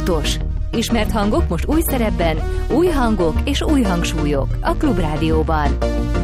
Hatos. Ismert hangok most új szerepben, új hangok és új hangsúlyok a Klubrádióban.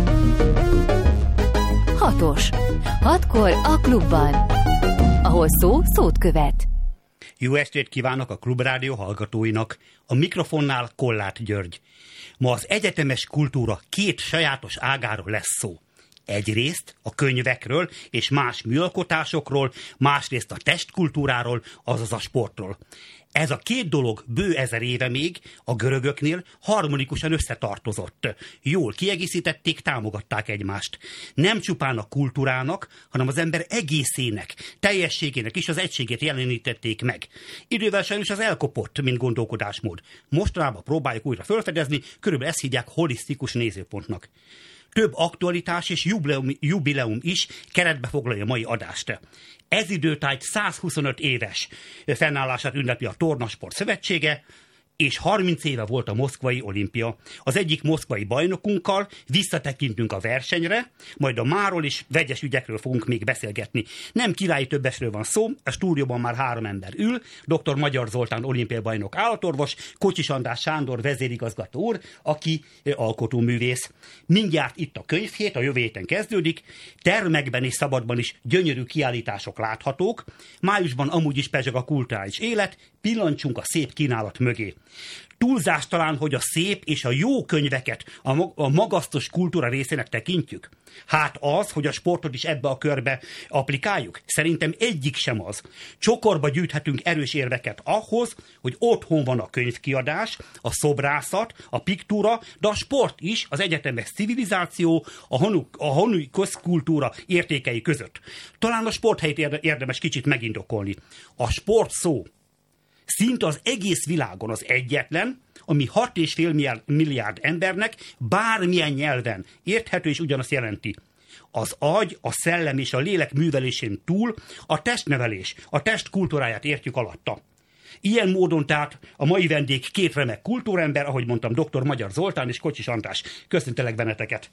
Hatos. 6-kor a klubban, ahol szó szót követ. Jó estét kívánok a Klubrádió hallgatóinak. A mikrofonnál Kollát György. Ma az egyetemes kultúra két sajátos ágáról lesz szó. Egyrészt a könyvekről és más műalkotásokról, másrészt a testkultúráról, azaz a sportról. Ez a két dolog bő 1000 éve még a görögöknél harmonikusan összetartozott. Jól kiegészítették, támogatták egymást. Nem csupán a kultúrának, hanem az ember egészének, teljességének is az egységét jelenítették meg. Idővel sajnos az elkopott, mint gondolkodásmód. Mostanában próbáljuk újra felfedezni, körülbelül ezt hívják holisztikus nézőpontnak. Több aktualitás és jubileum is keretbe foglalja a mai adást. Ez időtájt 125 éves fennállását ünnepli a Tornasport Szövetsége, és 30 éve volt a moszkvai olimpia. Az egyik moszkvai bajnokunkkal visszatekintünk a versenyre, majd a máról és vegyes ügyekről fogunk még beszélgetni. Nem királyi többesről van szó, a stúdióban már 3 ember ül, dr. Magyar Zoltán olimpiai bajnok állatorvos, Kocsis András Sándor vezérigazgató úr, aki alkotóművész. Mindjárt itt a könyvhét, a jövő héten kezdődik, termekben és szabadban is gyönyörű kiállítások láthatók, májusban amúgy is pezseg a kulturális élet, pillancsunk a szép kínálat mögé. Túlzás talán, hogy a szép és a jó könyveket a magasztos kultúra részének tekintjük? Hát az, hogy a sportot is ebbe a körbe applikáljuk? Szerintem egyik sem az. Csokorba gyűjthetünk erős érveket ahhoz, hogy otthon van a könyvkiadás, a szobrászat, a piktúra, de a sport is az egyetemes civilizáció, a honui közkultúra értékei között. Talán a sporthelyet érdemes kicsit megindokolni. A sport szó szinte az egész világon az egyetlen, ami 6,5 milliárd embernek bármilyen nyelven érthető és ugyanazt jelenti. Az agy, a szellem és a lélek művelésén túl a testnevelés, a test kultúráját értjük alatta. Ilyen módon tehát a mai vendég két remek kultúrember, ahogy mondtam, dr. Magyar Zoltán és Kocsis András. Köszöntelek benneteket!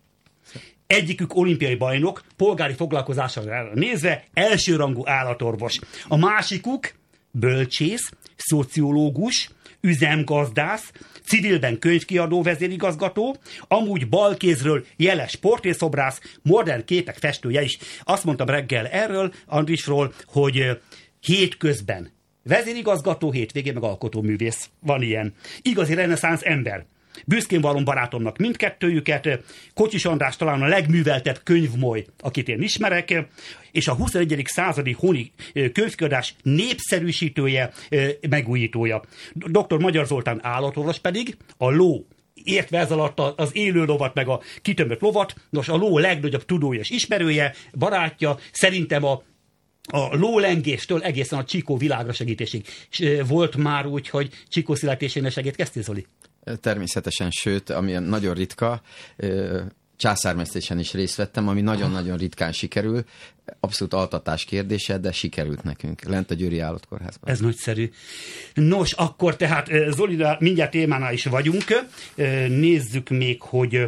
Egyikük olimpiai bajnok, polgári foglalkozásra nézve elsőrangú állatorvos. A másikuk bölcsész, szociológus, üzemgazdász, civilben könyvkiadó vezérigazgató, amúgy balkézről jeles portrészobrász, modern képek festője is. Azt mondtam reggel erről, Andrisról, hogy hétközben vezérigazgató, hétvégén meg alkotóművész. Van ilyen. Igazi reneszánsz ember. Büszkén vallom barátomnak mindkettőjüket, Kocsis András talán a legműveltebb könyvmoly, akit én ismerek, és a 21. századi honi könyvkiadás népszerűsítője, megújítója. Dr. Magyar Zoltán állatorvos pedig a ló, értve ez alatt az élő lovat, meg a kitömött lovat, nos a ló legnagyobb tudója és ismerője, barátja, szerintem a lólengéstől egészen a Csikó világra segítésig. Volt már úgy, hogy Csikó születésénél segítkeztél, Zoli? Természetesen, sőt, ami nagyon ritka, császármesztésen is részt vettem, ami nagyon-nagyon ritkán sikerül. Abszolút altatás kérdése, de sikerült nekünk, lent a Győri Állatkórházban. Ez nagyszerű. Nos, akkor tehát Zoli, mindjárt témánál is vagyunk. Nézzük még, hogy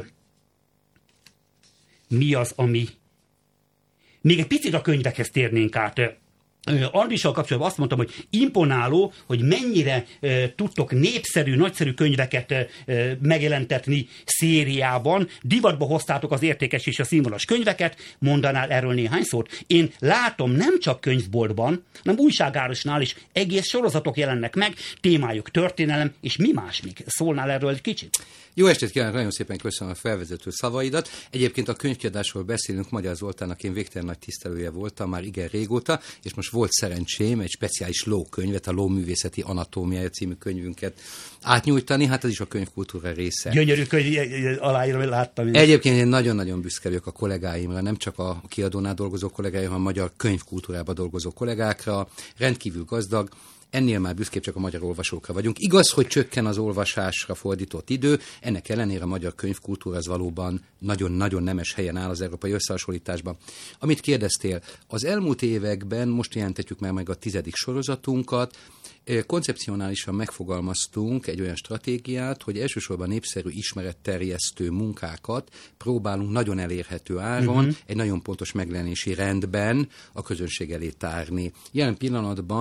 mi az, ami... Még egy picit a könyvekhez térnénk át. Andrissal kapcsolatban azt mondtam, hogy imponáló, hogy mennyire tudtok népszerű, nagyszerű könyveket megjelentetni szériában. Divatba hoztátok az értékes és a színvonalas könyveket, mondanál erről néhány szót? Én látom, nem csak könyvboltban, hanem újságárusnál is egész sorozatok jelennek meg, témájuk történelem, és mi más még? Szólnál erről egy kicsit? Jó estét kívánok, nagyon szépen köszönöm a felvezető szavaidat. Egyébként a könyvkiadásról beszélünk, Magyar Zoltánnak én végtelen nagy tisztelője voltam már igen régóta, és most volt szerencsém egy speciális lókönyvet, a Lóművészeti Anatómiája című könyvünket átnyújtani, hát ez is a könyvkultúra része. Gyönyörű könyv, aláírva láttam. Egyébként én nagyon-nagyon büszke vagyok a kollégáimra, nem csak a kiadónál dolgozó kollégáim, hanem a magyar könyvkultúrában dolgozó kollégákra, rendkívül gazdag. Ennél már büszképp csak a magyar olvasókra vagyunk. Igaz, hogy csökken az olvasásra fordított idő, ennek ellenére a magyar könyvkultúra az valóban nagyon-nagyon nemes helyen áll az európai összehasonlításban. Amit kérdeztél, az elmúlt években most jelentetjük már meg a 10. sorozatunkat, koncepcionálisan megfogalmaztunk egy olyan stratégiát, hogy elsősorban népszerű ismeretterjesztő munkákat próbálunk nagyon elérhető áron, egy nagyon pontos megjelenési rendben a közönség elé tárni. Jelen pillanatban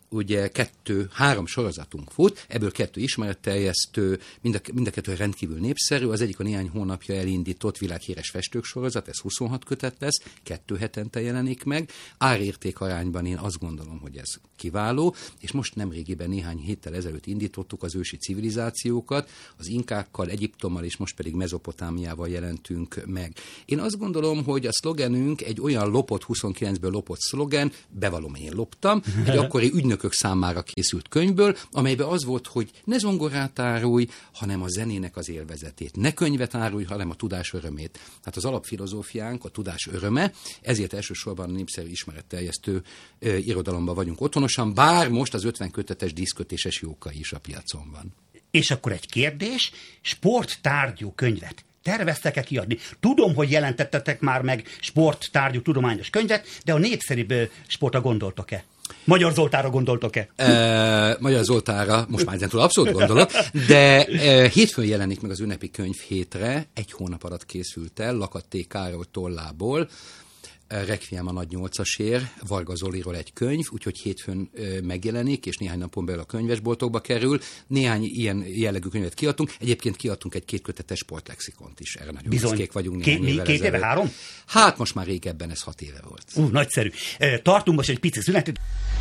ugye 3 sorozatunk fut, ebből 2 ismeretterjesztő, mind a 2 rendkívül népszerű, az egyik a néhány hónapja elindított világhíres festők sorozat, ez 26 kötet lesz, 2 hetente jelenik meg, árérték arányban én azt gondolom, hogy ez kiváló, és most nemrégiben néhány héttel ezelőtt indítottuk az ősi civilizációkat, az inkákkal, Egyiptommal és most pedig Mezopotámiával jelentünk meg. Én azt gondolom, hogy a szlogenünk egy olyan lopott, 29-ből lopott szlogen, bevallom, én loptam, egy akkori ügynökök számára készült könyvből, amelyben az volt, hogy ne zongorát árulj, hanem a zenének az élvezetét. Ne könyvet árulj, hanem a tudás örömét. Hát az alapfilozófiánk a tudás öröme, ezért elsősorban a népszerű ismeretterjesztő irodalomban vagyunk otthonosan, bár most az 50 kötetes díszkötéses Jókai is a piacon van. És akkor egy kérdés, sporttárgyú könyvet terveztek-e kiadni? Tudom, hogy jelentettetek már meg sporttárgyú tudományos könyvet, de a népszerűbb sportra gondoltok-e? Magyar Zoltánra gondoltok-e? Magyar Zoltánra most már ezentúl abszolút gondolok, de hétfőn jelenik meg az ünnepi könyv hétre, 1 hónap alatt készült el, Lakadt T. Károly tollából, Requiem a nagy 8-asért, Varga Zoliról egy könyv, úgyhogy hétfőn megjelenik, és néhány napon belül a könyvesboltokba kerül. Néhány ilyen jellegű könyvet kiadtunk. Egyébként kiadtunk egy 2 kötetes sportlexikont is. Erre nagyon büszkék vagyunk néhány évvel ezelőtt. 2 éve, 3? Hát most már régebben, ez 6 éve volt. Nagyszerű. Tartunk most egy pici szünetet.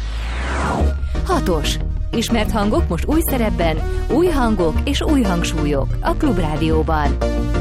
6. Ismert hangok most új szerepben, új hangok és új hangsúlyok a Klubrádióban.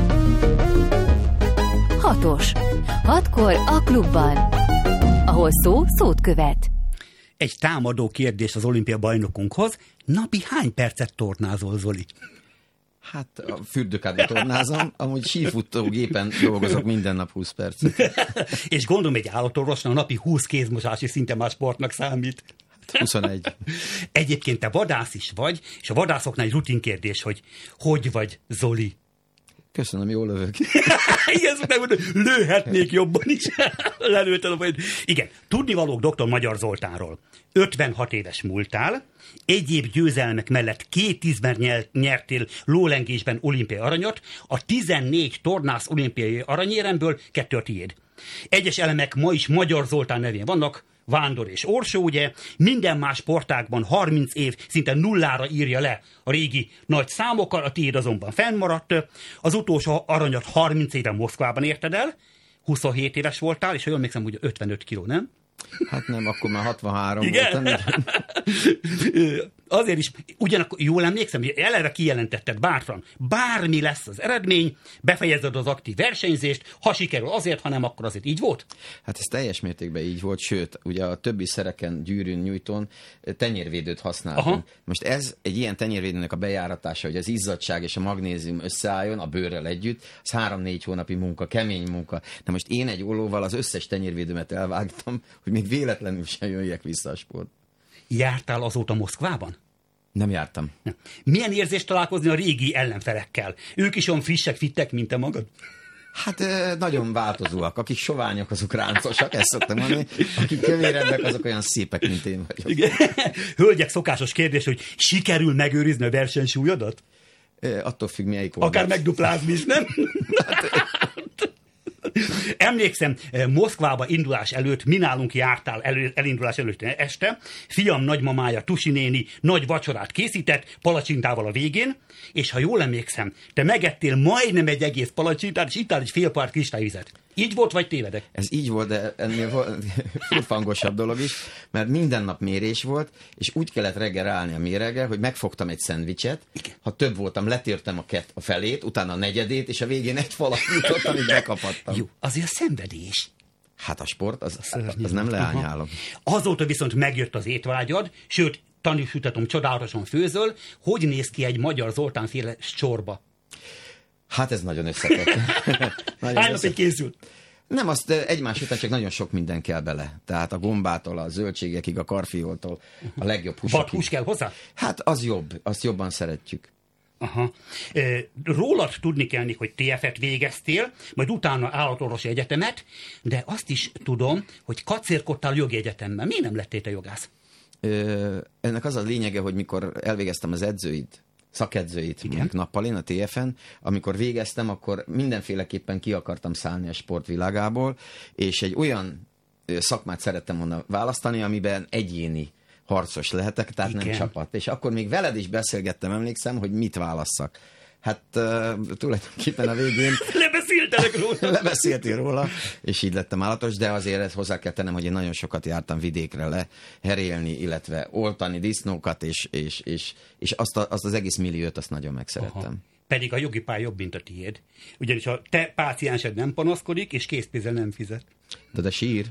6. 6-kor a klubban, ahol szó szót követ. Egy támadó kérdés az olimpia bajnokunkhoz. Napi hány percet tornázol, Zoli? Hát a fürdőkádban tornázom, amúgy sífutógépen dolgozok minden nap 20 percet. És gondolom, egy állatorvosnak a napi 20 kézmosási szinte más sportnak számít. 21. Egyébként te vadász is vagy, és a vadászoknál egy rutin kérdés, hogy vagy, Zoli? Köszönöm, jól lövök. Igen, lőhetnék jobban is. Lelőttem, hogy... Igen, tudnivalók dr. Magyar Zoltánról. 56 éves múltál, egyéb győzelmek mellett 2 ízben nyertél lólengésben olimpiai aranyat, a 14 tornász olimpiai aranyéremből 2 a tiéd. Egyes elemek ma is Magyar Zoltán nevén vannak, Vándor és Orsó, ugye, minden más sportágban 30 év szinte nullára írja le a régi nagy számokkal, a tiéd azonban fennmaradt. Az utolsó aranyat 30 éve Moszkvában érted el, 27 éves voltál, és ha jól emlékszem, hogy 55 kiló, nem? Hát nem, akkor már 63 Igen? voltam. Azért is, ugyanakkor jól emlékszem, hogy eleve kijelentetted bátran, bármi lesz az eredmény, befejezed az aktív versenyzést, ha sikerül azért, ha nem, akkor azért így volt? Hát ez teljes mértékben így volt, sőt, ugye a többi szereken, gyűrűn, nyújtón tenyérvédőt használtunk. Aha. Most ez egy ilyen tenyérvédőnek a bejáratása, hogy az izzadság és a magnézium összeálljon a bőrrel együtt, az 3-4 hónapi munka, kemény munka. Na most én egy ollóval az összes tenyérvédőmet elvágtam, hogy még véletlenül sem jöjjek vissza a sport. Jártál azóta Moszkvában? Nem jártam. Milyen érzés találkozni a régi ellenfelekkel? Ők is olyan frissek, fittek, mint te magad? Hát nagyon változóak. Akik soványok, azok ráncosak, ezt szoktam mondani. Akik kövérebbek, azok olyan szépek, mint én vagyok. Igen. Hölgyek szokásos kérdés, hogy sikerül megőrizni a versenysúlyodat? Attól függ, melyik oldal. Akár megduplázni is, nem? Emlékszem, Moszkvába indulás előtt, mi nálunk jártál elindulás előtt este, fiam nagymamája Tusi néni nagy vacsorát készített, palacsintával a végén, és ha jól emlékszem, te megettél majdnem egy egész palacsintát, és ittál egy fél pár kristályvizet. Így volt, vagy tévedek? Ez így volt, de ennél volt furfangosabb dolog is, mert minden nap mérés volt, és úgy kellett reggel ráállni a méreggel, hogy megfogtam egy szendvicset, ha több voltam, letértem a felét, utána a negyedét, és a végén egy falat jutottam, amit bekapattam. Jó, azért a szenvedés. Hát a sport, az nem leányálom. Azóta viszont megjött az étvágyad, sőt, tanúsítatom, csodálatosan főzöl, hogy néz ki egy Magyar Zoltán féle csorba? Hát ez nagyon összetett. Hány napig készült? Nem, azt egymás után csak nagyon sok minden kell bele. Tehát a gombától, a zöldségekig, a karfioltól, a legjobb húsokig. Vadhús kell hozzá? Hát az jobb, azt jobban szeretjük. Aha. Rólad tudni kell, hogy TF-et végeztél, majd utána állatorvosi egyetemet, de azt is tudom, hogy kacérkodtál jogi egyetemben. Miért nem lettél te jogász? Ennek az a lényege, hogy mikor elvégeztem az szakedzőit mondjuk nappalén a TF-en, amikor végeztem, akkor mindenféleképpen ki akartam szállni a sportvilágából, és egy olyan szakmát szerettem volna választani, amiben egyéni harcos lehetek, tehát Igen. nem csapat. És akkor még veled is beszélgettem, emlékszem, hogy mit válasszak. Hát tulajdonképpen a végén Lebeszéltelek róla. lebeszéltél róla, és így lettem állatos, de azért ezt hozzá kell tennem, hogy én nagyon sokat jártam vidékre herélni, illetve oltani disznókat, és azt az egész milliót azt nagyon megszerettem. Aha. Pedig a jogi pálya jobb, mint a tiéd. Ugyanis a te páciensed nem panaszkodik, és készpénzzel nem fizet. De sír.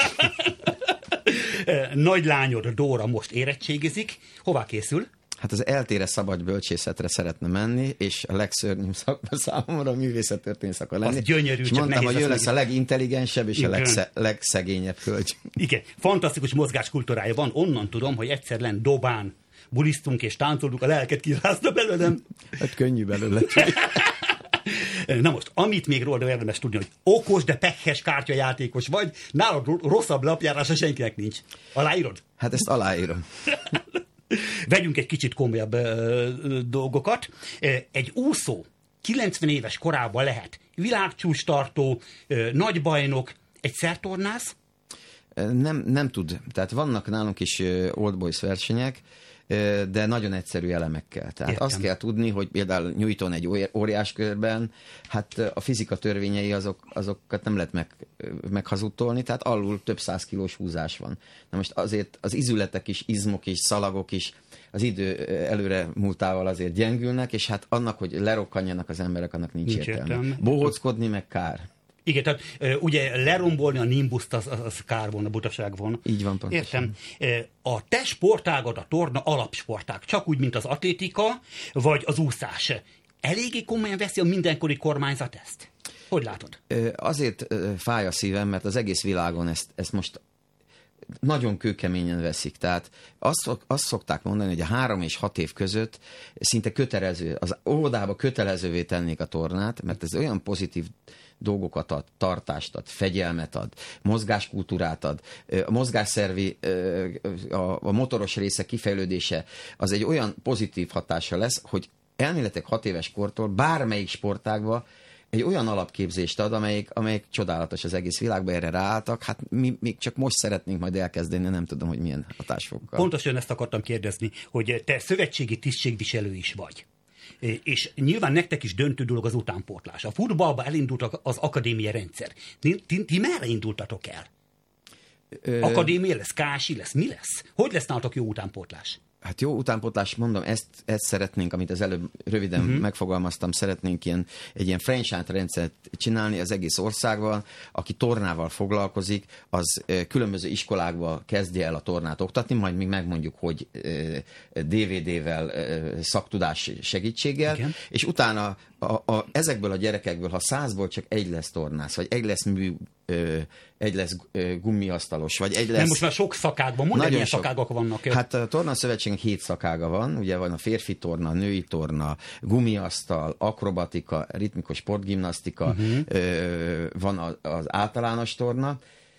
Nagy lányod, Dóra, most érettségizik. Hová készül? Hát az eltére szabad bölcsészetre szeretne menni, és a legszörnyűbb szakma számomra a művészettörténet akar lenni. Az gyönyörű, és csak mondtam, nehéz hogy ő azt lesz a legintelligensebb és Igen. a legszegényebb hölgy. Igen, fantasztikus mozgáskultúrája van. Onnan tudom, hogy egyszer lent Dobán bulisztunk és táncoltuk, a lelket kirázta belőlem. Hát könnyű belőle. Na most, amit még róla érdemes tudni, hogy okos, de pekhes kártyajátékos vagy, nálad rosszabb lapjárása senkinek nincs. Aláírod? Hát ezt aláírom. Vegyünk egy kicsit komolyabb dolgokat. Egy úszó 90 éves korában lehet világcsúcstartó, nagybajnok, egy szertornász? Nem tud. Tehát vannak nálunk is Old Boys versenyek, de nagyon egyszerű elemekkel. Tehát Értem. azt kell tudni, hogy például Newton egy óriáskörben, hát a fizika törvényei azokat nem lehet meghazudtolni, tehát alul több 100 kilós húzás van. Na most azért az izületek is, izmok is, szalagok is az idő előre múltával azért gyengülnek, és hát annak, hogy lerokkanjanak az emberek, annak nincs értelme. Bohóckodni meg kár. Igen, tehát ugye lerombolni a nimbuszt, az kár volna, butaság volna. Így van, pontosan. Értem. A te sportágad, a torna alapsportág, csak úgy, mint az atlétika, vagy az úszás. Eléggé komolyan veszi a mindenkori kormányzat ezt? Hogy látod? Azért fáj a szívem, mert az egész világon ezt most nagyon kőkeményen veszik. Tehát azt szokták mondani, hogy a 3 és 6 év között szinte kötelező, az óvodába kötelezővé tennék a tornát, mert ez olyan pozitív dolgokat ad, tartást ad, fegyelmet ad, mozgáskultúrát ad, a mozgásszervi, a motoros része kifejlődése, az egy olyan pozitív hatása lesz, hogy elméletek 6 éves kortól bármelyik sportágban egy olyan alapképzést ad, amelyik csodálatos az egész világban, erre ráálltak. Hát mi csak most szeretnénk majd elkezdeni, nem tudom, hogy milyen hatásfokkal. Pontosan ezt akartam kérdezni, hogy te szövetségi tisztségviselő is vagy. És nyilván nektek is döntő dolog az utánpótlás. A futballba elindult az akadémia rendszer. Ti merre indultatok el? Akadémia lesz, kási lesz, mi lesz? Hogy lesz nálatok jó utánpótlás? Hát jó utánpótlás, mondom, ezt szeretnénk, amit az előbb röviden megfogalmaztam, szeretnénk egy ilyen franchise rendszert csinálni az egész országban. Aki tornával foglalkozik, az különböző iskolákba kezdje el a tornát oktatni, majd még megmondjuk, hogy DVD-vel, szaktudás segítséggel, igen. És utána ezekből a gyerekekből, ha 100-ból csak egy lesz tornász, vagy egy lesz gumiasztalos, vagy egy lesz... Nem, most már sok szakágban, mondd, milyen szakágak vannak. Hát a tornaszövetségnek 7 szakága van, ugye van a férfi torna, női torna, gumiasztal, akrobatika, ritmikus sportgimnasztika, van az általános torna.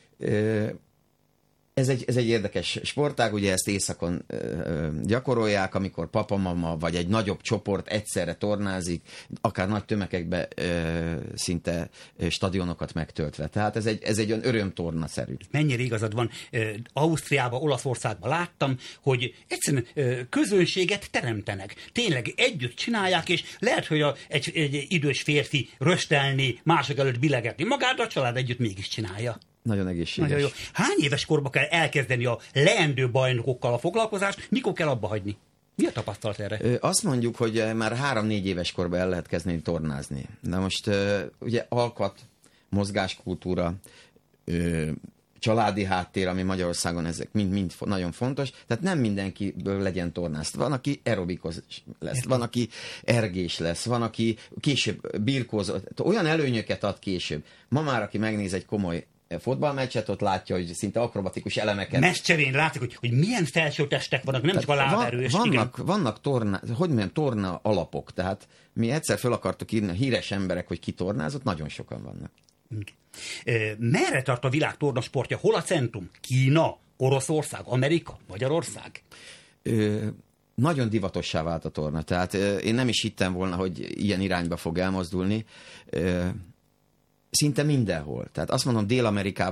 Ez egy érdekes sportág, ugye ezt éjszakon gyakorolják, amikor papa-mama vagy egy nagyobb csoport egyszerre tornázik, akár nagy tömegekbe szinte stadionokat megtöltve. Tehát ez egy olyan örömtornaszerű. Mennyire igazad van. Ausztriában, Olaszországban láttam, hogy egyszerűen közönséget teremtenek. Tényleg együtt csinálják, és lehet, hogy egy idős férfi röstelni, mások előtt bilegetni. Magát a család együtt mégis csinálja. Nagyon egészséges. Nagyon jó. Hány éves korban kell elkezdeni a leendő bajnokokkal a foglalkozást, mikor kell abba hagyni? Mi a tapasztalat erre? Azt mondjuk, hogy már 3-4 éves korban el lehet kezdeni tornázni. Na most ugye alkat, mozgáskultúra, családi háttér, ami Magyarországon ezek mind nagyon fontos. Tehát nem mindenkiből legyen tornász. Van, aki aerobikus lesz, van, aki ergés lesz, van, aki később birkózó. Olyan előnyöket ad később. Ma már, aki megnéz egy komoly fotballmeccset, ott látja, hogy szinte akrobatikus elemeket. Meccserén látszik, hogy milyen felsőtestek vannak, nem csak a láberős. Vannak torna alapok, tehát mi egyszer fel akartuk írni a híres emberek, hogy ki tornázott, nagyon sokan vannak. Merre tart a világ tornasportja? Hol a centrum? Kína, Oroszország, Amerika, Magyarország? Nagyon divatossá vált a torna, tehát én nem is hittem volna, hogy ilyen irányba fog elmozdulni. Szinte mindenhol. Tehát azt mondom, Dél-Amerikában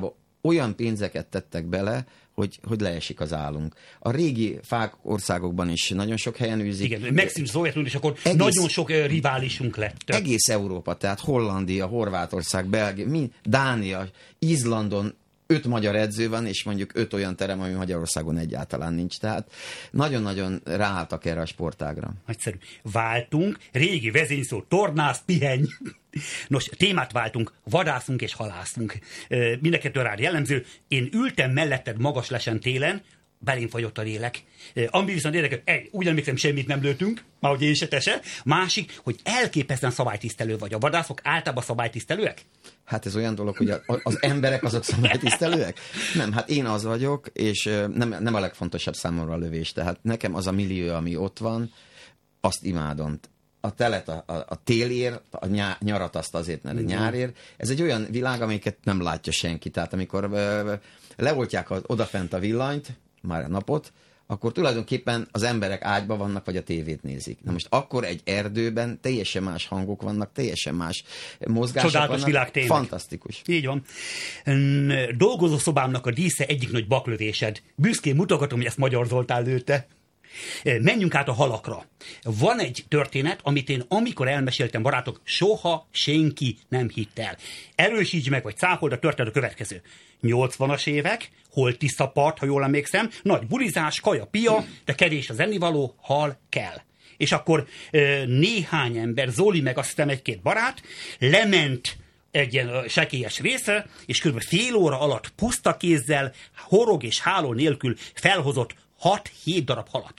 olyan pénzeket tettek bele, hogy leesik az állunk. A régi fák országokban is nagyon sok helyen űzik. Igen, megszűnt Szovjetunió, és akkor nagyon sok riválisunk lett. Egész Európa, tehát Hollandia, Horvátország, Belgium, Dánia, Izlandon 5 magyar edző van, és mondjuk 5 olyan terem, ami Magyarországon egyáltalán nincs. Tehát nagyon-nagyon ráálltak erre a sportágra. Nagyszerű. Váltunk, régi vezényszó, tornász, pihenj. Nos, témát váltunk, vadászunk és halászunk. Mindenkettő rád jellemző. Én ültem melletted magas lesen télen, belém fagyott a lélek. Ami viszont érdekes, úgy emlékszem, semmit nem lőtünk, már hogy én se te se. Másik, hogy elképesztően szabálytisztelő vagy. A vadászok általában szabálytisztelőek? Hát ez olyan dolog, hogy az emberek azok szabálytisztelőek? Nem, hát én az vagyok, és nem a legfontosabb számomra a lövés. Tehát nekem az a millió, ami ott van, azt imádom. A telet, a télér, a nyarat azt azért, mert a nyárér. Ez egy olyan világ, amiket nem látja senki. Tehát amikor leoltják odafent a villanyt, már a napot, akkor tulajdonképpen az emberek ágyban vannak, vagy a tévét nézik. Na most akkor egy erdőben teljesen más hangok vannak, teljesen más mozgások csodálatos vannak. Világ, tényleg. Fantasztikus. Így van. Dolgozószobámnak a dísze egyik nagy baklövésed. Büszkén mutogatom, hogy ezt Magyar Zoltán lőtte. Menjünk át a halakra. Van egy történet, amit én amikor elmeséltem, barátok, soha senki nem hitt el. Erősíts meg, vagy cáfold, a történet a következő. 80-as évek, holtiszta part, ha jól emlékszem, nagy bulizás, kaja, pia, de kevés az ennivaló, hal kell. És akkor néhány ember, Zoli meg azt hiszem 1-2 barát, lement egy ilyen sekélyes része, és kb. fél óra alatt puszta kézzel, horog és háló nélkül felhozott 6-7 darab halat.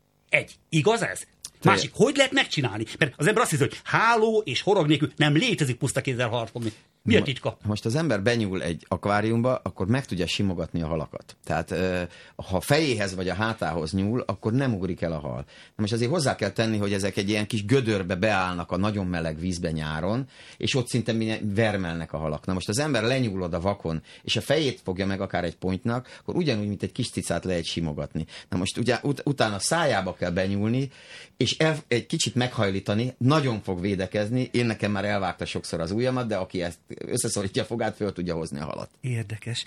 Igaz ez? Másik, hogy lehet megcsinálni? Mert az ember azt hiszi, hogy háló és horog nélkül nem létezik puszta kézzel halat fogni. Mi a titka? Most az ember benyúl egy akváriumba, akkor meg tudja simogatni a halakat. Tehát ha a fejéhez vagy a hátához nyúl, akkor nem ugrik el a hal. Na most azért hozzá kell tenni, hogy ezek egy ilyen kis gödörbe beállnak a nagyon meleg vízbe nyáron, és ott szinte vermelnek a halak. Na most az ember lenyúl oda vakon, és a fejét fogja meg akár egy pontnak, akkor ugyanúgy, mint egy kis cicát lehet simogatni. Na most ugye utána szájába kell benyúlni, és egy kicsit meghajlítani, nagyon fog védekezni. Én nekem már elvágta sokszor az ujjamat, de aki ezt összeszorítja a fogát, föl tudja hozni a halat. Érdekes.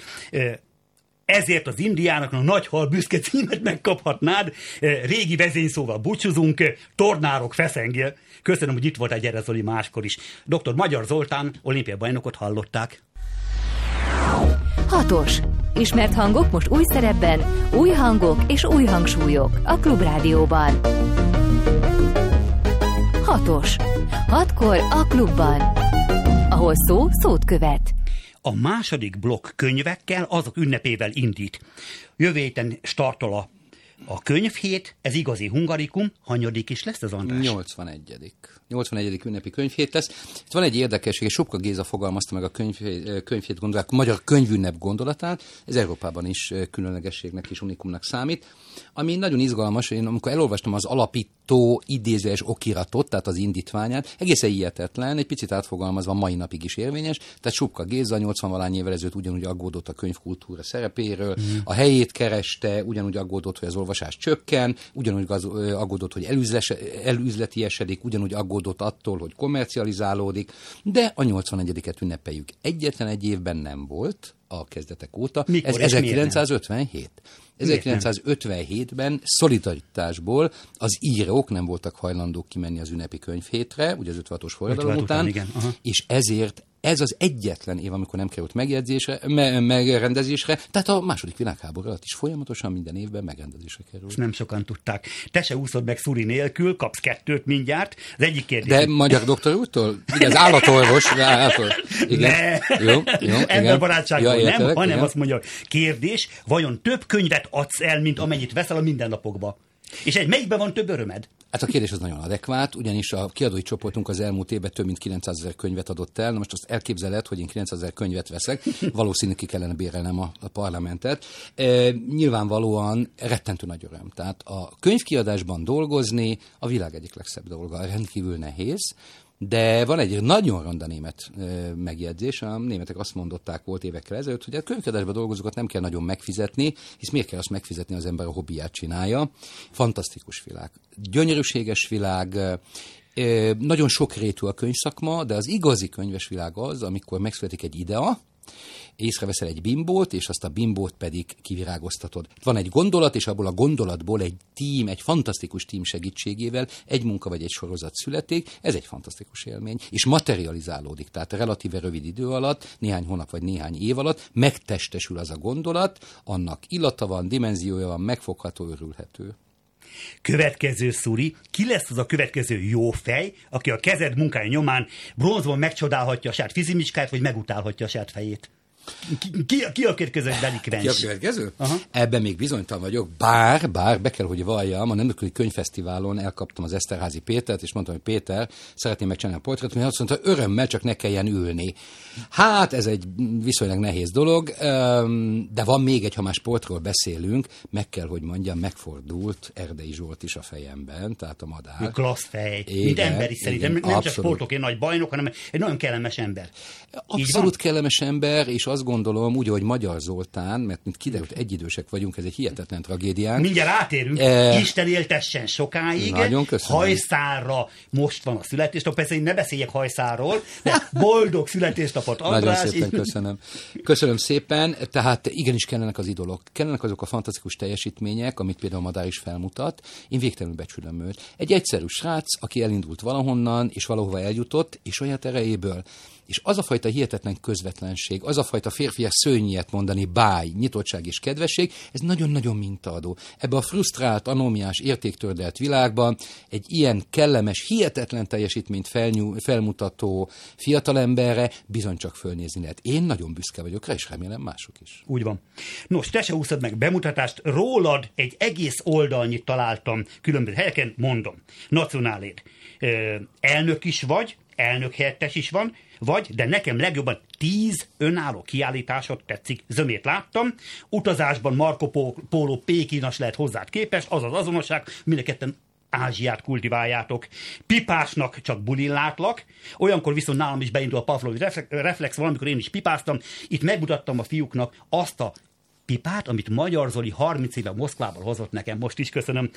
Ezért az Indiának a nagy hal büszke címet megkaphatnád. Régi vezényszóval búcsúzunk, tornárok feszengje. Köszönöm, hogy itt voltál, gyere Zoli, máskor is. Dr. Magyar Zoltán, olimpiai bajnokot hallották. 6. Ismert hangok most új szerepben, új hangok és új hangsúlyok a Klubrádióban. 6. 6-kor a klubban, ahol szó szót követ. A második blokk könyvekkel, azok ünnepével indít. Jövő héten startol a könyvhét, ez igazi hungarikum. Hanyadik is lesz az, András? 81. ünnepi könyvhét lesz. Itt van egy érdekesség, és Sobka Géza fogalmazta meg a könyvhét gondolat, magyar könyvünnep gondolatát, ez Európában is különlegességnek és unikumnak számít. Ami nagyon izgalmas, én amikor elolvastam az alapító idézőes okiratot, tehát az indítványát, egészen hihetetlen, egy picit átfogalmazva mai napig is érvényes, tehát Sobka Géza 80-valány évvel ezelőtt ugyanúgy aggódott a könyvkultúra szerepéről, a helyét kereste, ugyanúgy aggódott, hogy az olvasás csökken, ugyanúgy aggódott, hogy elüzletiesedik, ugyanúgy aggódott attól, hogy kommercializálódik, de a 81-et ünnepeljük. Egyetlen egy évben nem volt a kezdetek óta. Mikor ez 1957. 1957-ben szolidaritásból az írók nem voltak hajlandók kimenni az ünnepi könyvhétre, ugye az 56-os forradalom után, igen. És ezért ez az egyetlen év, amikor nem került megrendezésre, tehát a második világháború alatt is folyamatosan minden évben megrendezésre került. Ezt nem sokan tudták. Te se úszod meg szuri nélkül, kapsz 2 mindjárt. Az egyik kérdés. De magyar doktor úrtól? Igen, az állatorvos. Igen. Jó, emberbarátságból nem, hanem igen. azt mondja, kérdés, vajon több könyvet adsz el, mint amennyit veszel a mindennapokba? És melyikben van több örömed? Hát a kérdés az nagyon adekvát, ugyanis a kiadói csoportunk az elmúlt évben több mint 900 000 könyvet adott el. Na most azt elképzeled, hogy én 900 000 könyvet veszek, valószínűleg ki kellene bérelnem a parlamentet. Nyilvánvalóan rettentő nagy öröm. Tehát a könyvkiadásban dolgozni a világ egyik legszebb dolga, rendkívül nehéz. De van egy nagyon ronda német megjegyzés, a németek azt mondották volt évekkel ezelőtt, hogy a könyvkiadásban dolgozókat nem kell nagyon megfizetni, hisz miért kell azt megfizetni, az ember a hobbiját csinálja. Fantasztikus világ, gyönyörűséges világ, nagyon sokrétű a könyvszakma, de az igazi könyves világ az, amikor megszületik egy idea, Észreveszel egy bimbót, és azt a bimbót pedig kivirágoztatod. Van egy gondolat, és abból a gondolatból egy fantasztikus tím segítségével egy munka vagy egy sorozat születik, ez egy fantasztikus élmény, és materializálódik, tehát relatíve rövid idő alatt, néhány hónap vagy néhány év alatt megtestesül az a gondolat, annak illata van, dimenziója van, megfogható, örülhető. Következő szuri, ki lesz az a következő jó fej, aki a kezed munkája nyomán bronzban megcsodálhatja a saját fizimicskáját, vagy megutálhatja a saját fejét? Ki a következő delikvens? Ki a következő? Ebben még bizonytalan vagyok, bár be kell, hogy valljam, a Nemzetközi Könyvfesztiválon elkaptam az Eszterházy Pétert, és mondtam, hogy Péter, szeretném megcsinálni a portrétot, mert azt mondta, örömmel, csak ne kelljen ülni. Hát ez egy viszonylag nehéz dolog, de van még egy, ha már sportról beszélünk, meg kell, hogy mondjam, megfordult Erdei Zsolt is a fejemben, tehát a madár. Klassz fej, mint ember is szerintem, nem abszolút. Csak sportokért nagy bajnok, hanem egy nagyon kellemes ember. Abszolút kellemes ember, és azt gondolom, úgy, hogy Magyar Zoltán, mert mint kiderült, egyidősek vagyunk, ez egy hihetetlen tragédiánk. Mindjárt átérünk, Isten éltessen sokáig. Nagyon köszönöm. Hajszárra most van a születésnap, persze én ne beszéljek hajszárról, de boldog születésnapot, András. Nagyon szépen köszönöm. Köszönöm szépen, tehát igenis kellenek az idolok, kellenek azok a fantasztikus teljesítmények, amit például Madár is felmutat. Én végtelenül becsülöm őt. Egy egyszerű srác, aki elindult valahonnan, és valahova eljutott, és saját erejéből. És az a fajta hihetetlen közvetlenség, az a fajta férfias szőnyiet mondani, báj, nyitottság és kedvesség, ez nagyon-nagyon mintaadó. Ebben a frusztrált, anómiás, értéktördelt világban egy ilyen kellemes, hihetetlen teljesítményt felmutató fiatalemberre bizony csak fölnézni lehet. Én nagyon büszke vagyok rá, és remélem mások is. Úgy van. Nos, te se úszod meg bemutatást, rólad egy egész oldalnyit találtam különböző helyeken, mondom. Nacionáléd. Elnök is vagy, elnök helyettes is van, vagy, de nekem legjobban 10 önálló kiállításot tetszik. Zömét láttam, utazásban Marco Polo Pékinas lehet hozzád képest, az az azonosság, mindenketten Ázsiát kultiváljátok. Pipásnak csak bulin látlak, olyankor viszont nálam is beindul a Pavlovi reflex, valamikor én is pipáztam, itt megmutattam a fiúknak azt a pipát, amit Magyar Zoli 30 éve Moszkvából hozott nekem, most is köszönöm.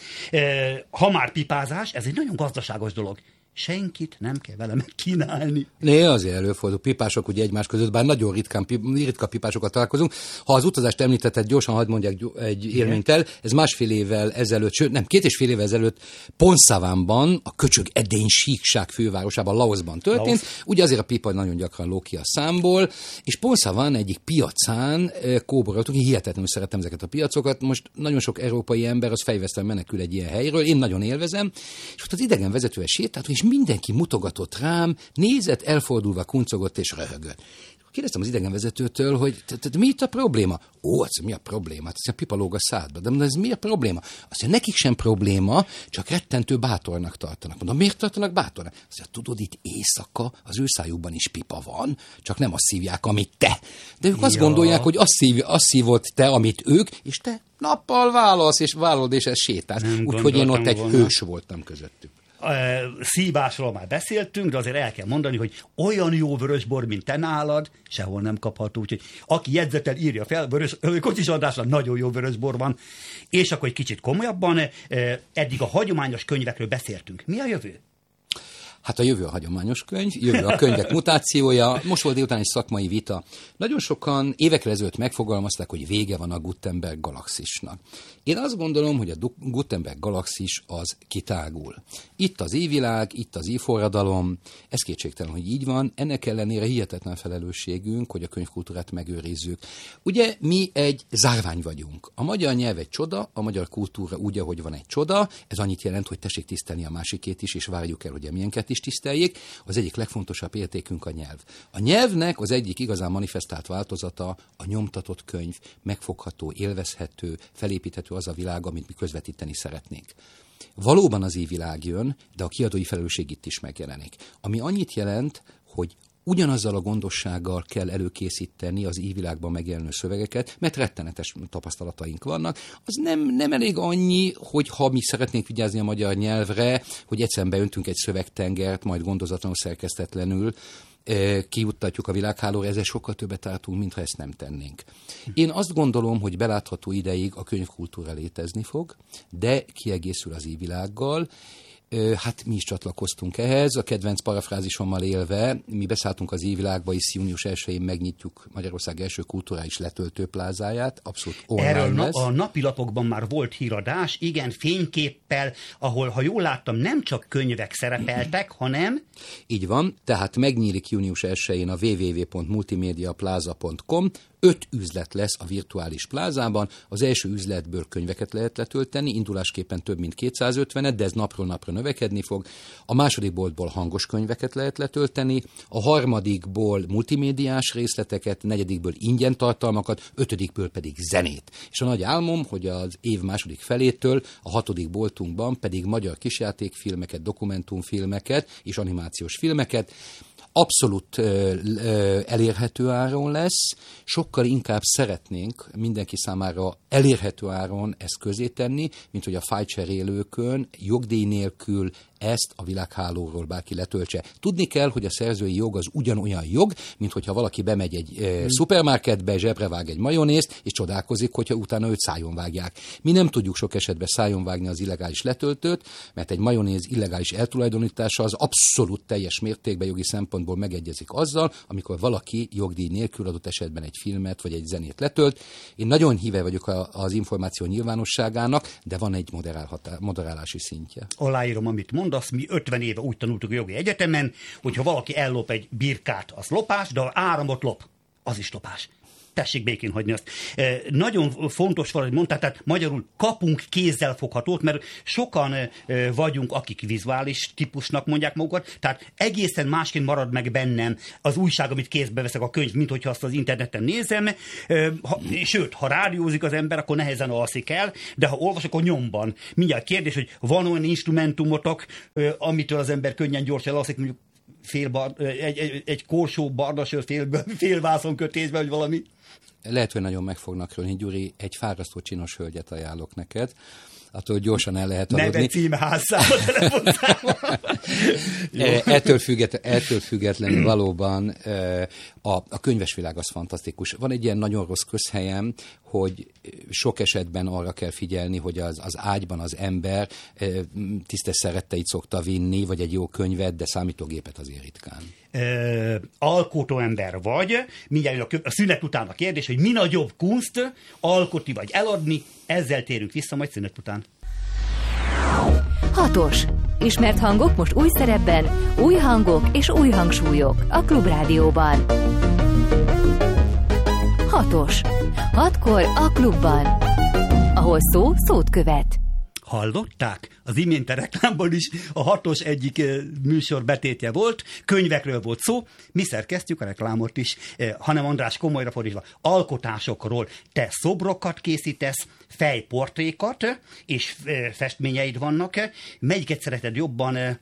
Ha már pipázás, ez egy nagyon gazdaságos dolog. Senkit nem kell vele megkínálni. Né, azért előfordul pipások ugye egymás között, bár nagyon ritka pipásokat találkozunk. Ha az utazást említetted, gyorsan hadd mondjak egy élményt el. Ez 2,5 évvel ezelőtt, sőt nem, 2,5 évvel ezelőtt Ponszavánban, a köcsög edény síkság fővárosában, Laoszban történt. Ugye azért a pipa nagyon gyakran ló ki a számból, és Ponszaván egyik piacán kóboroltunk, én hihetetlenül szeretem ezeket a piacokat. Most nagyon sok európai ember az fejveszten menekül egy ilyen helyről, én nagyon élvezem, és ott az idegen vezetővel sétáltunk, és mindenki mutogatott rám, nézett, elfordulva kuncogott és röhögött. Kérdeztem az idegenvezetőtől, hogy mi itt a probléma? Ó, az mi a probléma? Hát ez a pipa lóg a szádba. De ez mi a probléma? Azt mondja, nekik sem probléma, csak rettentő bátornak tartanak. Mondom, miért tartanak bátornak? Azt mondja, tudod, itt éjszaka az ő szájukban is pipa van, csak nem azt szívják, amit te. De ők azt gondolják, hogy azt szívod te, amit ők, és te nappal válasz, és vállalod, és ez sétálsz. Úgyhogy én ott egy hős voltam közöttük. Szívásról már beszéltünk, de azért el kell mondani, hogy olyan jó vörösbor, mint te nálad, sehol nem kapható. Úgyhogy aki jegyzetel, írja fel, Kocsis Andrásnak nagyon jó vörösbor van. És akkor egy kicsit komolyabban, eddig a hagyományos könyvekről beszéltünk. Mi a jövő? Hát a jövő a hagyományos könyv, jövő a könyvek mutációja. Most volt délután egy szakmai vita. Nagyon sokan évekre ezelőtt megfogalmazták, hogy vége van a Gutenberg galaxisnak. Én azt gondolom, hogy a Gutenberg galaxis az kitágul. Itt az ívvilág, itt az ívforradalom, ez kétségtelen, hogy így van. Ennek ellenére hihetetlen felelősségünk, hogy a könyvkultúrát megőrizzük. Ugye mi egy zárvány vagyunk. A magyar nyelv egy csoda, a magyar kultúra úgy, ahogy van egy csoda. Ez annyit jelent, hogy tessék tisztelni a másikét is, és várjuk el, hogy emilyenket is tiszteljék. Az egyik legfontosabb értékünk a nyelv. A nyelvnek az egyik igazán manifestált változata a nyomtatott könyv, megfogható, élvezhető, felépíthető az a világ, amit mi közvetíteni szeretnénk. Valóban az ívvilág jön, de a kiadói felelősség itt is megjelenik. Ami annyit jelent, hogy ugyanazzal a gondossággal kell előkészíteni az ívvilágban megjelenő szövegeket, mert rettenetes tapasztalataink vannak. Az nem elég annyi, hogy ha mi szeretnénk vigyázni a magyar nyelvre, hogy egyszerűen beöntünk egy szövegtengert, majd gondozatlanul szerkesztetlenül, kijuttatjuk a világhálóra, ezzel sokkal többet ártunk, mintha ezt nem tennénk. Én azt gondolom, hogy belátható ideig a könyvkultúra létezni fog, de kiegészül az ívvilággal. Hát mi is csatlakoztunk ehhez, a kedvenc parafrázisommal élve, mi beszálltunk az évvilágba, és június 1-én megnyitjuk Magyarország első kulturális letöltőplázáját, abszolút online erről lesz. A napilapokban már volt híradás, igen, fényképpel, ahol, ha jól láttam, nem csak könyvek szerepeltek, hanem... Így van, tehát megnyílik június 1-én a www.multimediaplaza.com, 5 üzlet lesz a virtuális plázában, az első üzletből könyveket lehet letölteni, indulásképpen több mint 250-et, de ez napról napra növekedni fog. A második boltból hangos könyveket lehet letölteni, a harmadikból multimédiás részleteket, negyedikből ingyen tartalmakat, ötödikből pedig zenét. És a nagy álmom, hogy az év második felétől a 6. boltunkban pedig magyar kisjátékfilmeket, dokumentumfilmeket és animációs filmeket, abszolút elérhető áron lesz, sokkal inkább szeretnénk mindenki számára elérhető áron ezt közé tenni, mint hogy a fájlcserélőkön jogdíj nélkül ezt a világhálóról bárki letöltse. Tudni kell, hogy a szerzői jog az ugyanolyan jog, mint hogyha valaki bemegy egy szupermarketbe, zsebrevág egy majonézt, és csodálkozik, hogyha utána őt szájon vágják. Mi nem tudjuk sok esetben szájon vágni az illegális letöltőt, mert egy majonéz illegális eltulajdonítása az abszolút teljes mértékben jogi szempontból megegyezik azzal, amikor valaki jogdíj nélkül adott esetben egy filmet vagy egy zenét letölt. Én nagyon híve vagyok az információ nyilvánosságának, de van egy moderálási szintje. Aláírom, amit mondasz, mi 50 éve úgy tanultuk a jogi egyetemen, hogyha valaki ellop egy birkát, az lopás, de ha áramot lop, az is lopás. Tessék békén hagyni azt. Nagyon fontos valahogy mondtál, tehát magyarul kapunk kézzelfoghatót, mert sokan vagyunk, akik vizuális típusnak mondják magukat, tehát egészen másként marad meg bennem az újság, amit kézbe veszek, a könyv, mint hogyha azt az interneten nézem. Sőt, ha rádiózik az ember, akkor nehezen alszik el, de ha olvasok, akkor nyomban. Mindjárt kérdés, hogy van olyan instrumentumotok, amitől az ember könnyen gyorsan alszik, mondjuk egy korsó bardasör félvászon kötésbe, vagy valami. Lehet, hogy nagyon meg fognak rölni, Gyuri, egy fárasztó csinos hölgyet ajánlok neked, attól gyorsan el lehet aludni. Neve, címe, házszáma, telefonszáma. Ettől függetlenül valóban a könyvesvilág az fantasztikus. Van egy ilyen nagyon rossz közhelyem, hogy sok esetben arra kell figyelni, hogy az ágyban az ember tisztes szeretteit szokta vinni, vagy egy jó könyvet, de számítógépet azért ritkán. Alkotó ember vagy, mindjárt a szünet után a kérdés, hogy mi nagyobb kunst, alkotni vagy eladni, ezzel térünk vissza majd szünet után. 6. Ismert hangok most új szerepben, új hangok és új hangsúlyok a Klubrádióban. 6. 6-kor a klubban, ahol szó szót követ. Hallották? Az imént a reklámban is a 6-os egyik műsor betétje volt, könyvekről volt szó, mi szerkesztjük a reklámot is, hanem András komolyra fordítva, alkotásokról. Te szobrokat készítesz, fejportrékat, és festményeid vannak. Melyiket szereted jobban?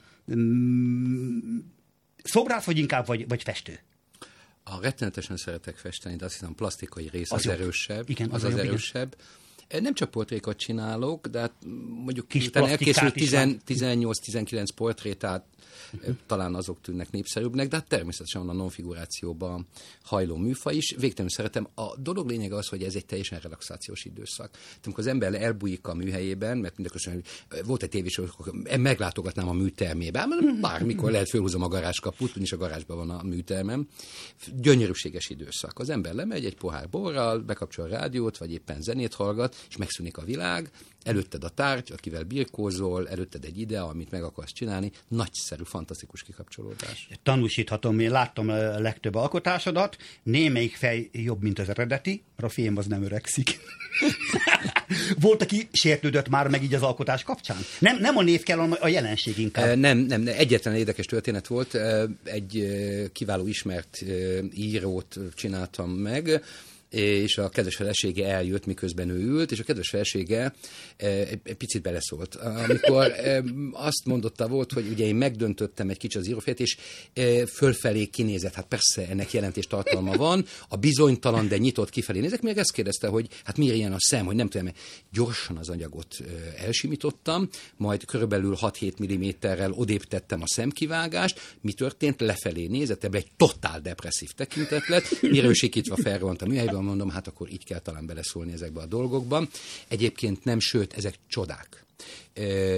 Szobrász vagy inkább, vagy festő? Rettenetesen szeretek festeni, de azt hiszem plastikai rész az jobb. Erősebb. Igen, az erősebb. Igen. Nem csak portrékat csinálok, de hát mondjuk kis utána elkészült 18-19 portrét, tehát talán azok tűnnek népszerűbbnek, de hát természetesen van a nonfigurációban hajló műfaj is. Végtelenül szeretem. A dolog lényege az, hogy ez egy teljesen relaxációs időszak. Tehát amikor az ember elbújik a műhelyében, mert mindeközben volt egy tévésor, meglátogatnám a műtermébe, bármikor lehet fölhúzom a garázskaput, úgyis a garázsban van a műtermem. Gyönyörűséges időszak. Az ember lemegy egy pohár borral, bekapcsol a rádiót, vagy éppen zenét hallgat, és megszűnik a világ, előtted a tárgy, akivel birkózol, előtted egy ide, amit meg akarsz csinálni. Nagyszerű, fantasztikus kikapcsolódás. Tanúsíthatom, én láttam a legtöbb alkotásodat, némelyik fej jobb, mint az eredeti, mert a film az nem öregszik. Volt, aki sértődött már meg így az alkotás kapcsán? Nem a név kell, a jelenség inkább. Nem. Egyetlen érdekes történet volt. Egy kiváló ismert írót csináltam meg, és a kedves felesége eljött, miközben ő ült, és a kedves felesége egy picit beleszólt. Amikor azt mondotta volt, hogy ugye én megdöntöttem egy kicsit az írófejét, és fölfelé kinézett, hát persze ennek jelentés tartalma van, a bizonytalan, de nyitott kifelé nézek, még ezt kérdezte, hogy hát miért ilyen a szem, hogy nem tudom, gyorsan az anyagot elsimítottam, majd körülbelül 6-7 mm-rel odébb tettem a szemkivágást, mi történt, lefelé nézett, ebből egy totál depresszív tekintet lett, mire ő sikítva felrohant a műhelyben, mondom, hát akkor így kell talán beleszólni ezekbe a dolgokban. Egyébként nem, sőt, ezek csodák.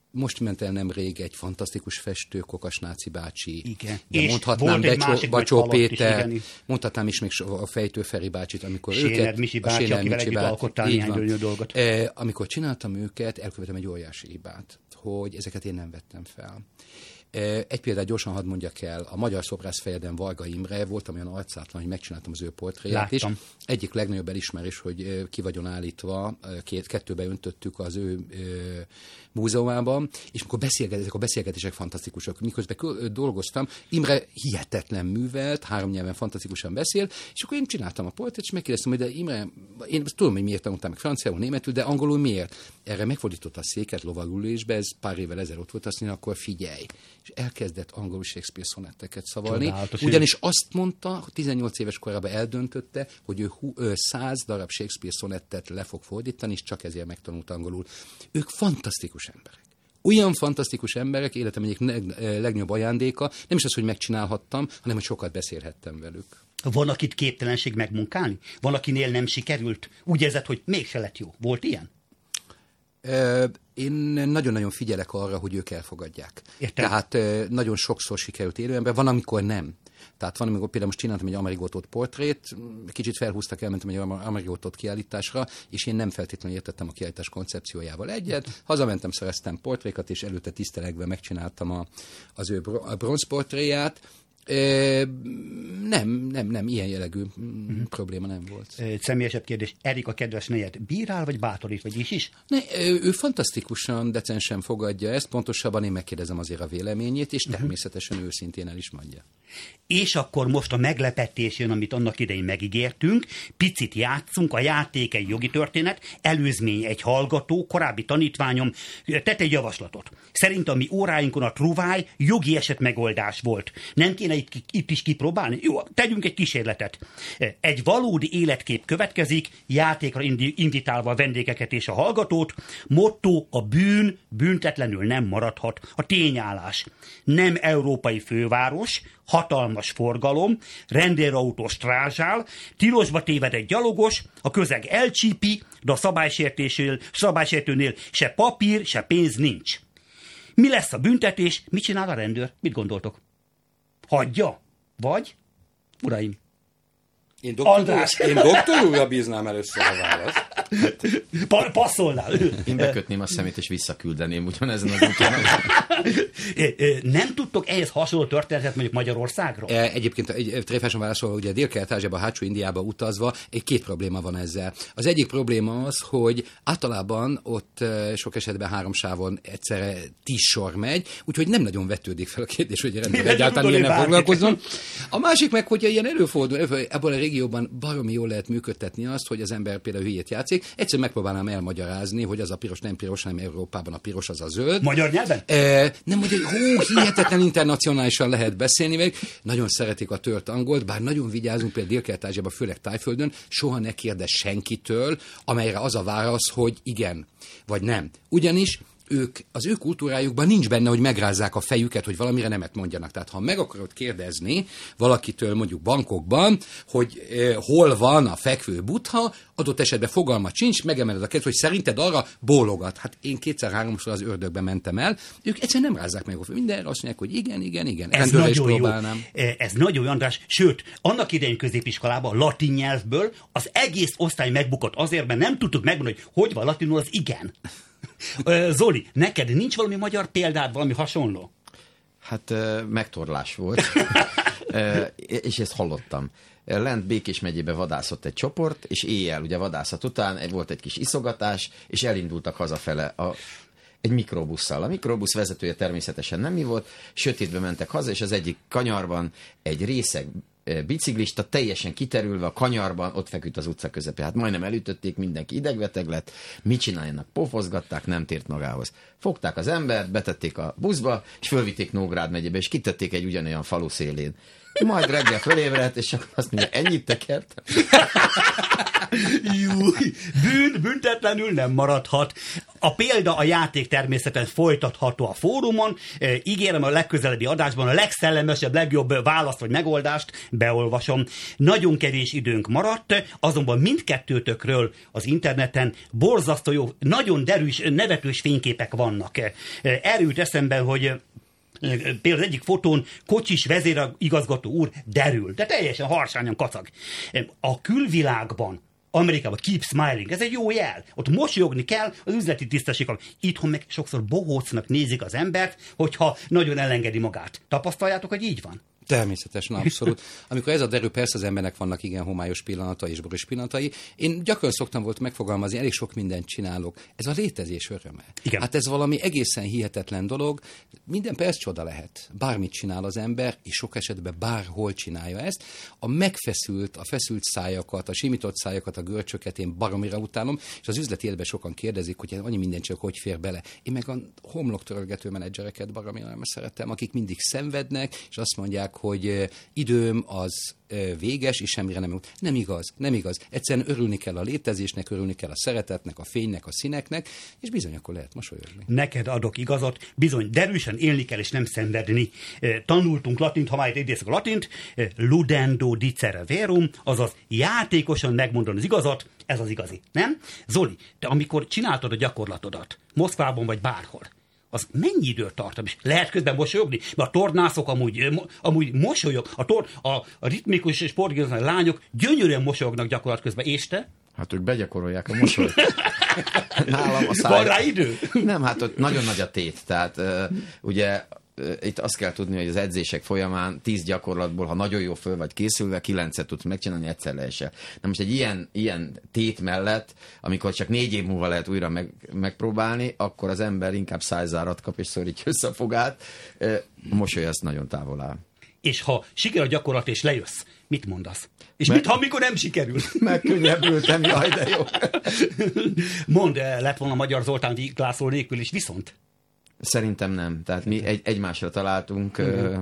most ment el nemrég egy fantasztikus festő, Kokas Náci bácsi. Igen. De És mondhatnám Bacsó Péter, mondhatnám is még a Fejtő Feri bácsit, amikor Séner Misi bácsi, akivel együtt alkottál néhány gyönyörű dolgot. Amikor csináltam őket, elkövetem egy óriási hibát, hogy ezeket én nem vettem fel. Egy példát gyorsan hadd mondjak el, a Magyar Szobrász fejeden Varga Imre, voltam olyan arcátlan, hogy megcsináltam az ő portréját is. Egyik legnagyobb elismerés, hogy ki vagyon állítva, kettőbe öntöttük az ő múzeumában, és amikor ezek a beszélgetések fantasztikusak, miközben dolgoztam, Imre hihetetlen művelt, 3 nyelven fantasztikusan beszél, és akkor én csináltam a portrét, és megkérdeztem, hogy de Imre, én tudom, hogy miért tanultam meg franciául, németül, de angolul miért? Erre megfordította a széket lovagülésbe, ez pár évvel ezelőtt volt, azt mondja, akkor figyelj. És elkezdett angolul Shakespeare szonetteket szavalni, csodálatos, ugyanis azt mondta, 18 éves korában eldöntötte, hogy ő 100 darab Shakespeare szonettet le fog fordítani, és csak ezért megtanult angolul. Ők fantasztikus emberek. Olyan fantasztikus emberek, életem egyik legnagyobb ajándéka, nem is az, hogy megcsinálhattam, hanem hogy sokat beszélhettem velük. Van, akit képtelenség megmunkálni? Van, akinél nem sikerült? Úgy érzed, hogy mégse lett jó. Volt ilyen? Én nagyon-nagyon figyelek arra, hogy ők elfogadják. Értem. Tehát nagyon sokszor sikerült élő ember, van, amikor nem. Tehát van, amikor például most csináltam egy Amerigotót portrét, kicsit felhúztak, elmentem egy Amerigotót kiállításra, és én nem feltétlenül értettem a kiállítás koncepciójával egyet. Hazamentem, szereztem portrékat, és előtte tisztelegve megcsináltam az ő bronzportréját. Nem, ilyen jellegű probléma nem volt. Személyesebb kérdés, Erika kedves nejed, bírál vagy bátorít, vagy is? Ő fantasztikusan, decensen fogadja ezt, pontosabban én megkérdezem azért a véleményét, és természetesen őszintén el is mondja. És akkor most a meglepetés jön, amit annak idején megígértünk, picit játszunk, a játék egy jogi történet, előzmény egy hallgató, korábbi tanítványom tett egy javaslatot. Szerint a mi óráinkon a truváj jogi eset megoldás volt. Nem kéne itt is kipróbálni? Jó, tegyünk egy kísérletet. Egy valódi életkép következik, játékra invitálva a vendégeket és a hallgatót. Motto: a bűn büntetlenül nem maradhat. A tényállás. Nem európai főváros, hatalmas forgalom, rendőrautó strázsál, tilosba téved egy gyalogos, a közeg elcsípi, de a szabálysértőnél se papír, se pénz nincs. Mi lesz a büntetés? Mit csinál a rendőr? Mit gondoltok? Hagyja? Vagy? Uraim? Én doktor úrra bíznám először a választ. Passzolnál. Én bekötném a szemét és visszaküldeném ugyanezen az úton. Nem tudtok ehhez hasonló történetet mondjuk Magyarországra? Egyébként tréfásan válaszolva, ugye Dél-Kelet-Ázsiába, Hátsó Indiába utazva, két probléma van ezzel. Az egyik probléma az, hogy általában ott sok esetben 3 sávon egyszerre 10 sor megy, úgyhogy nem nagyon vetődik fel a kérdés, hogy egyáltalán ilyen nem foglalkozzon. A másik meg, hogyha ilyen előfordul, ebből a régióban baromi jól lehet működtetni azt, hogy az ember például hülyét játszik. Egyszer megpróbálnám elmagyarázni, hogy az a piros nem piros, hanem Európában a piros az a zöld. Magyar nyelven? Nem, hogy hihetetlen internacionálisan lehet beszélni meg. Nagyon szeretik a tört angolt, bár nagyon vigyázunk például Dél-Kelet-Ázsiában, főleg Tájföldön, soha ne kérdezz senkitől, amelyre az a válasz, hogy igen, vagy nem. Ugyanis az ő kultúrájukban nincs benne, hogy megrázzák a fejüket, hogy valamire nemet mondjanak. Tehát ha meg akarod kérdezni valakitől mondjuk Bangkokban, hogy hol van a fekvő Buddha, adott esetben fogalmat sincs, megemeled a kezed, hogy szerinted arra bólogat. Hát én 2-3-szor az ördögbe mentem el, ők egyszerűen nem rázzák meg a fejüket. Mindenre azt mondják, hogy igen. Ez nagyon jó. Ez nagyon jó, András. Sőt, annak idején középiskolában latin nyelvből az egész osztály megbukott azért, mert nem tudtuk megmondani, hogy van latinul az igen. Zoli, neked nincs valami magyar példád, valami hasonló? Hát megtorlás volt, és ezt hallottam. Lent Békés megyébe vadászott egy csoport, és éjjel, ugye vadászat után volt egy kis iszogatás, és elindultak hazafele egy mikrobusszal. A mikrobusz vezetője természetesen nem mi volt, sötétbe mentek haza, és az egyik kanyarban egy részeg biciklista teljesen kiterülve a kanyarban ott feküdt az utca közepén. Hát majdnem elütötték, mindenki idegbeteg lett. Mit csináljanak? Pofozgatták, nem tért magához. Fogták az embert, betették a buszba, és fölvitték Nógrád megyébe, és kitették egy ugyanolyan falu szélén. Majd reggel fölébredt, és akkor azt mondja, ennyit tekertem? Büntetlenül nem maradhat. A példa, a játék természetesen folytatható a fórumon. Ígérem, a legközelebbi adásban a legszellemesebb, legjobb választ vagy megoldást beolvasom. Nagyon kevés időnk maradt, azonban mindkettőtökről az interneten borzasztó jó, nagyon derűs, nevetős fényképek vannak. Erről jut eszembe, hogy például az egyik fotón kocsis vezérigazgató úr derül, de teljesen harsányan kacag. A külvilágban, Amerikában keep smiling, ez egy jó jel. Ott mosolyogni kell az üzleti tisztességgel. Itthon meg sokszor bohócnak nézik az embert, hogyha nagyon elengedi magát. Tapasztaljátok, hogy így van? Természetesen, abszolút. Amikor ez a derül, persze az embernek vannak igen homályos pillanatai és boros pillanatai. Én gyakran szoktam volt megfogalmazni, elég sok mindent csinálok. Ez a létezés öröme. Igen. Hát ez valami egészen hihetetlen dolog. Minden perc csoda lehet. Bármit csinál az ember, és sok esetben bárhol csinálja ezt. A feszült szájakat, a simított szájakat, a görcsöket én baromira utálom, és az üzleti életben sokan kérdezik, hogy annyi minden csak hogy fér bele. Én meg a homloktörölgető menedzsereket baromira nem szeretem, akik mindig szenvednek, és azt mondják, hogy időm az véges, és semmire nem jut. Nem igaz. Egyszerűen örülni kell a létezésnek, örülni kell a szeretetnek, a fénynek, a színeknek, és bizony akkor lehet mosolyogni. Neked adok igazat, bizony derűsen élni kell, és nem szenvedni. Tanultunk latint, ha már itt idézzük a latint, ludendo dicere verum, azaz játékosan megmondani az igazat, ez az igazi, nem? Zoli, te amikor csináltad a gyakorlatodat, Moszkvában vagy bárhol, az mennyi időt tartom, és lehet közben mosolyogni? Mert a tornászok amúgy mosolyog, a ritmikus sportgőző lányok gyönyörűen mosolyognak gyakorlat közben, és te? Hát ők begyakorolják a mosolyt. Nálam a száj... Van rá idő? Nem, hát ott nagyon nagy a tét, tehát ugye itt azt kell tudni, hogy az edzések folyamán 10 gyakorlatból, ha nagyon jó föl vagy készülve, 9-et tudsz megcsinálni, egyszer leesel. Na most egy ilyen tét mellett, amikor csak 4 év múlva lehet újra megpróbálni, akkor az ember inkább szájzárat kap és szorítja össze a fogát. A mosoly azt nagyon távol áll. És ha sikerül a gyakorlat és lejössz, mit mondasz? És mit, ha amikor nem sikerül? Megkönnyebbültem, jaj, de jó. Mondd, lett volna Magyar Zoltán László nélkül is, viszont? Szerintem nem. Tehát mi egymásra találtunk.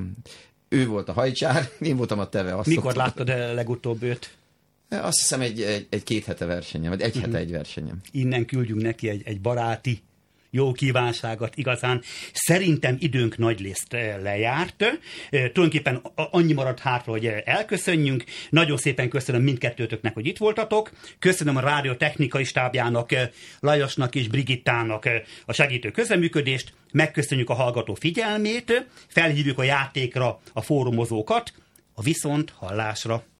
Ő volt a hajcsár, én voltam a teve. Mikor láttad legutóbb őt? Azt hiszem egy 2 hete versenyem, vagy 1 hete egy versenyem. Innen küldjünk neki egy baráti jó kívánságot igazán. Szerintem időnk nagyrészt lejárt. Tulajdonképpen annyi maradt hátra, hogy elköszönjünk. Nagyon szépen köszönöm mindkettőtöknek, hogy itt voltatok. Köszönöm a rádió technikai stábjának, Lajosnak és Brigittának a segítő közreműködést. Megköszönjük a hallgató figyelmét. Felhívjuk a játékra a fórumozókat. A viszont hallásra.